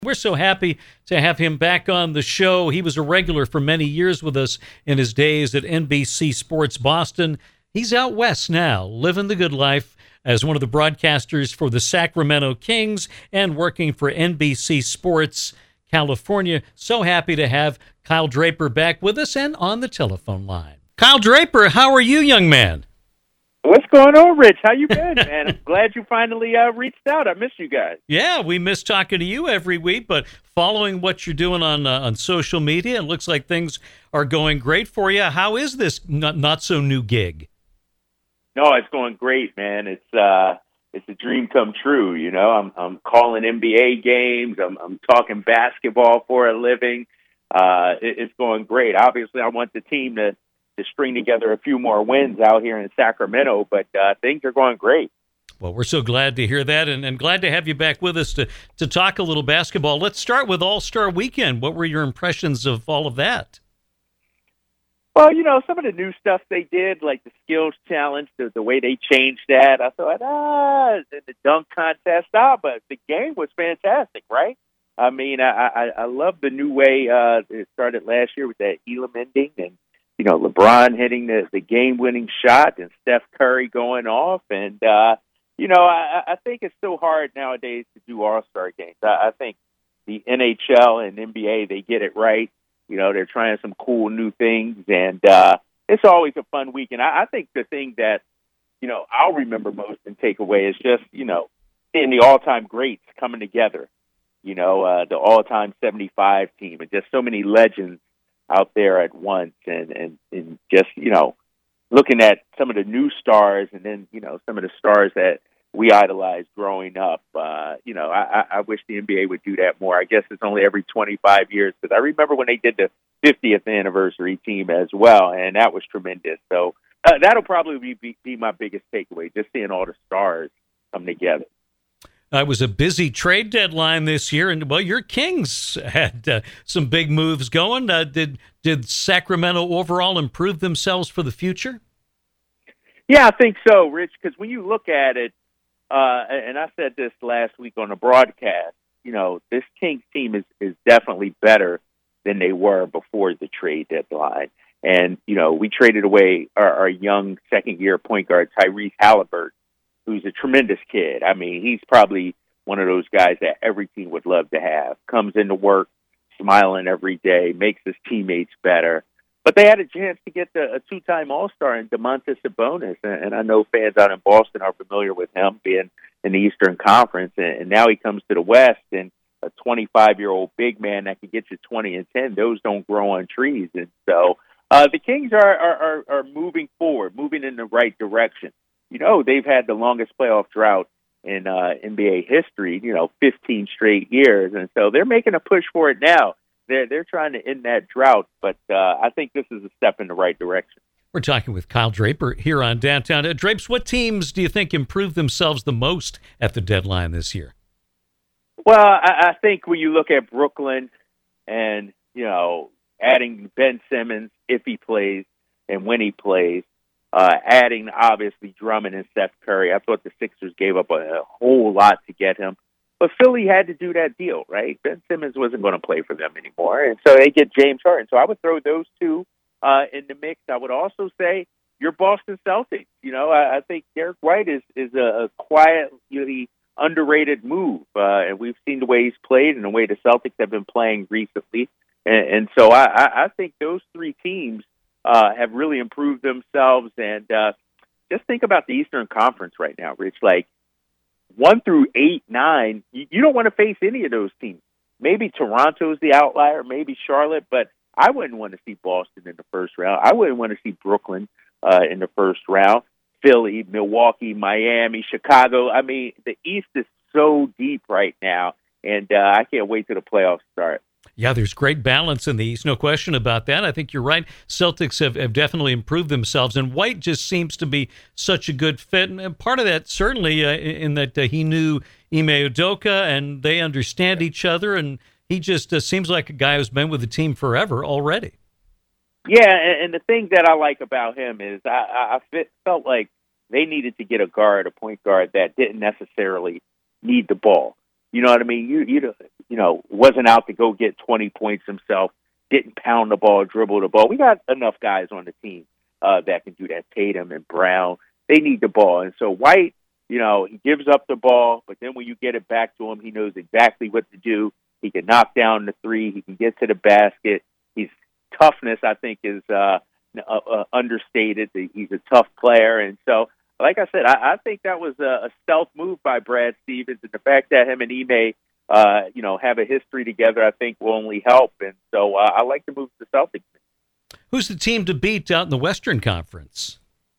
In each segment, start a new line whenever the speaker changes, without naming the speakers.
We're so happy to have him back on the show. He was a regular for many years with us in his days at NBC Sports Boston. He's out west now, living the good life as one of the broadcasters for the Sacramento Kings and working for NBC Sports California. So happy to have Kyle Draper back with us and on the telephone line. Kyle Draper, how are you, young man?
What's going on, Rich? How you been, man? I'm glad you finally reached out. I miss you guys.
Yeah, we miss talking to you every week, but following what you're doing on social media, it looks like things are going great for you. How is this not so new gig?
No, it's going great, man. It's a dream come true. You know, I'm calling NBA games. I'm talking basketball for a living. It's going great. Obviously, I want the team to string together a few more wins out here in Sacramento, but things are going great.
Well, we're so glad to hear that and glad to have you back with us to talk a little basketball. Let's start with All-Star Weekend. What were your impressions of all of that?
Well, you know, some of the new stuff they did, like the skills challenge, the way they changed that, I thought, the dunk contest, but the game was fantastic, right? I mean, I love the new way it started last year with that Elam ending and, you know, LeBron hitting the game-winning shot and Steph Curry going off. And, you know, I think it's so hard nowadays to do all-star games. I think the NHL and NBA, they get it right. You know, they're trying some cool new things, and it's always a fun weekend. I think the thing that, you know, I'll remember most and take away is just, you know, seeing the all-time greats coming together. You know, the all-time 75 team and just so many legends out there at once, and just, you know, looking at some of the new stars and then, you know, some of the stars that we idolized growing up. You know, I wish the NBA would do that more. I guess it's only every 25 years, because I remember when they did the 50th anniversary team as well, and that was tremendous. So that'll probably be my biggest takeaway, just seeing all the stars come together.
It was a busy trade deadline this year, and, well, your Kings had some big moves going. Did Sacramento overall improve themselves for the future?
Yeah, I think so, Rich, because when you look at it, and I said this last week on the broadcast, you know, this Kings team is definitely better than they were before the trade deadline. And, you know, we traded away our young second-year point guard, Tyrese Halliburton, who's a tremendous kid. I mean, he's probably one of those guys that every team would love to have. Comes into work smiling every day, makes his teammates better. But they had a chance to get a two-time All-Star in Domantas Sabonis, and I know fans out in Boston are familiar with him being in the Eastern Conference, and now he comes to the West, and a 25-year-old big man that can get you 20 and 10, those don't grow on trees. And so the Kings are moving forward, moving in the right direction. You know, they've had the longest playoff drought in NBA history, you know, 15 straight years. And so they're making a push for it now. They're trying to end that drought, but I think this is a step in the right direction.
We're talking with Kyle Draper here on Downtown. Drapes, what teams do you think improved themselves the most at the deadline this year?
Well, I think when you look at Brooklyn and, you know, adding Ben Simmons if he plays and when he plays, adding, obviously, Drummond and Steph Curry. I thought the Sixers gave up a whole lot to get him. But Philly had to do that deal, right? Ben Simmons wasn't going to play for them anymore, and so they get James Harden. So I would throw those two in the mix. I would also say your Boston Celtics. You know, I think Derek White is a quietly underrated move, and we've seen the way he's played and the way the Celtics have been playing recently. And so I think those three teams have really improved themselves. And just think about the Eastern Conference right now, Rich. Like 1 through 8, 9, you don't want to face any of those teams. Maybe Toronto's the outlier, maybe Charlotte, but I wouldn't want to see Boston in the first round. I wouldn't want to see Brooklyn in the first round. Philly, Milwaukee, Miami, Chicago. I mean, the East is so deep right now, and I can't wait till the playoffs start.
Yeah, there's great balance in the East, no question about that. I think you're right. Celtics have definitely improved themselves, and White just seems to be such a good fit. And part of that, certainly, in that he knew Ime Udoka, and they understand each other, and he just seems like a guy who's been with the team forever already.
Yeah, and the thing that I like about him is I felt like they needed to get a point guard that didn't necessarily need the ball. You know what I mean? wasn't out to go get 20 points himself, didn't pound the ball, dribble the ball. We got enough guys on the team that can do that. Tatum and Brown, they need the ball. And so White, he gives up the ball, but then when you get it back to him, he knows exactly what to do. He can knock down the three. He can get to the basket. His toughness, I think, is understated. He's a tough player. And so, like I said, I think that was a stealth move by Brad Stevens. And the fact that him and Ime, have a history together, I think will only help. And so I like to move to the Celtics.
Who's the team to beat out in the Western Conference?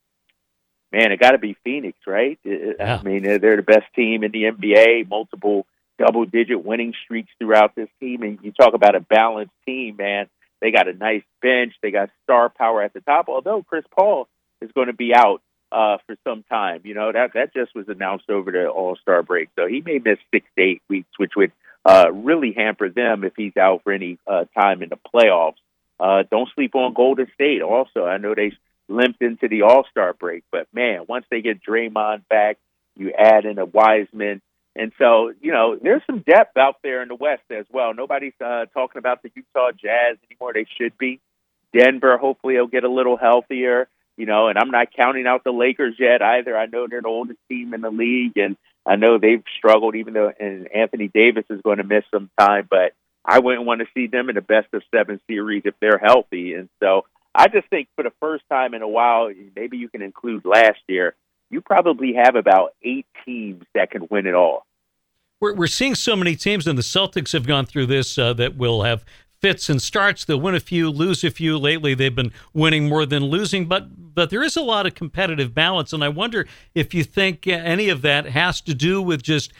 Man, it got to be Phoenix, right?
Yeah.
I mean, they're the best team in the NBA, multiple double-digit winning streaks throughout this team. And you talk about a balanced team, man. They got a nice bench. They got star power at the top, although Chris Paul is going to be out for some time. That just was announced over the All-Star break. So he may miss 6 to 8 weeks, which would really hamper them if he's out for any time in the playoffs. Don't sleep on Golden State also. I know they limped into the All-Star break, but man, once they get Draymond back, you add in a Wiseman. And so, there's some depth out there in the West as well. Nobody's talking about the Utah Jazz anymore. They should be. Denver, hopefully, will get a little healthier, and I'm not counting out the Lakers yet either. I know they're the oldest team in the league, and I know they've struggled, even though and Anthony Davis is going to miss some time, but I wouldn't want to see them in the best-of-7 series if they're healthy. And so I just think for the first time in a while, maybe you can include last year, you probably have about 8 teams that can win it all.
We're seeing so many teams, and the Celtics have gone through this, that will have fits and starts. They'll win a few, lose a few. Lately, they've been winning more than losing, but there is a lot of competitive balance, and I wonder if you think any of that has to do with just,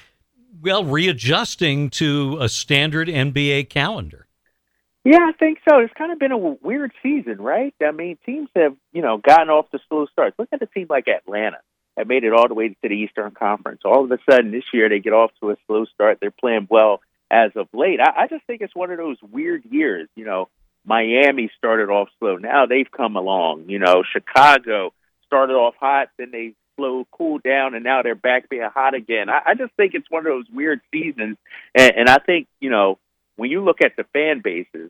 readjusting to a standard NBA calendar.
Yeah, I think so. It's kind of been a weird season, right? I mean, teams have, gotten off to slow starts. Look at a team like Atlanta that made it all the way to the Eastern Conference. All of a sudden this year they get off to a slow start. They're playing well as of late. I just think it's one of those weird years. Miami started off slow. Now they've come along. Chicago started off hot, then they cooled down, and now they're back being hot again. I just think it's one of those weird seasons. And I think, when you look at the fan bases,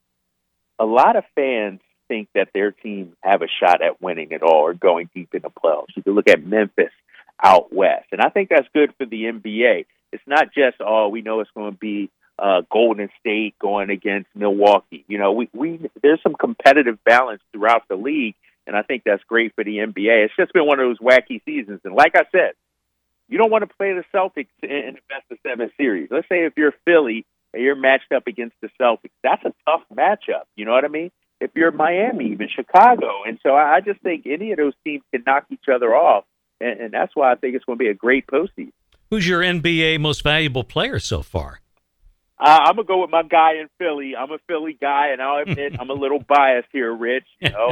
a lot of fans think that their team have a shot at winning it all or going deep in the playoffs. You can look at Memphis out west, and I think that's good for the NBA. It's not just, we know it's going to be Golden State going against Milwaukee. There's some competitive balance throughout the league, and I think that's great for the NBA. It's just been one of those wacky seasons, and like I said, you don't want to play the Celtics in the best-of-7 series. Let's say if you're Philly and you're matched up against the Celtics, that's a tough matchup. You know what I mean? If you're Miami, even Chicago. And so I just think any of those teams can knock each other off, and that's why I think it's going to be a great postseason. Who's
your NBA most valuable player so far?
I'm going to go with my guy in Philly. I'm a Philly guy, and I'll admit I'm a little biased here, Rich.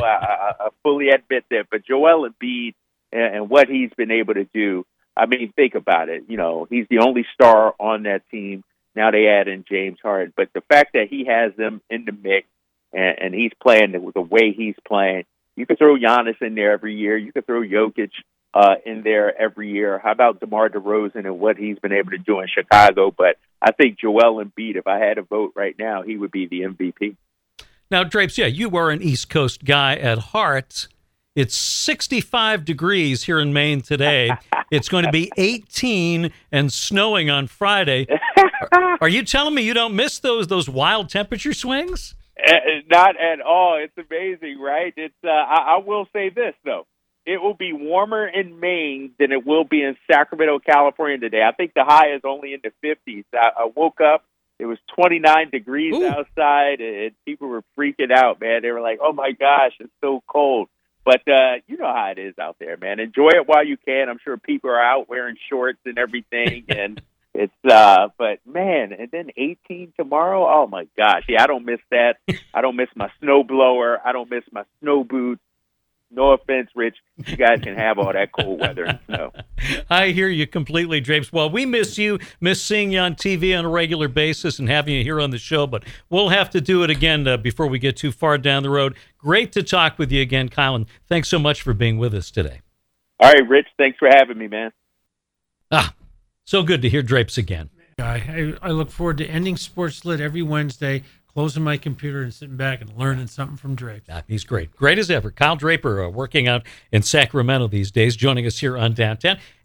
I fully admit that. But Joel Embiid and what he's been able to do, I mean, think about it. He's the only star on that team. Now they add in James Harden. But the fact that he has them in the mix and he's playing the way he's playing, you could throw Giannis in there every year. You could throw Jokic in there every year. How about DeMar DeRozan and what he's been able to do in Chicago? But I think Joel Embiid, if I had a vote right now, he would be the MVP.
Now, Drapes, you are an East Coast guy at heart. It's 65 degrees here in Maine today. It's going to be 18 and snowing on Friday. Are you telling me you don't miss those wild temperature swings?
Not at all. It's amazing, right? It's. I will say this, though. It will be warmer in Maine than it will be in Sacramento, California today. I think the high is only in the 50s. I woke up, it was 29 degrees outside, and people were freaking out, man. They were like, oh, my gosh, it's so cold. But you know how it is out there, man. Enjoy it while you can. I'm sure people are out wearing shorts and everything, and it's but, man, and then 18 tomorrow, oh, my gosh. Yeah, I don't miss that. I don't miss my snow blower. I don't miss my snow boots. No offense, Rich. You guys can have all that cold weather and snow.
I hear you completely, Drapes. Well, we miss you, miss seeing you on TV on a regular basis and having you here on the show, but we'll have to do it again before we get too far down the road. Great to talk with you again, Kylan. Thanks so much for being with us today.
All right, Rich. Thanks for having me, man.
So good to hear Drapes again.
guy. I look forward to ending Sports Lit every Wednesday, closing my computer and sitting back and learning something from Drake.
He's great. Great as ever. Kyle Draper working out in Sacramento these days, joining us here on Downtown.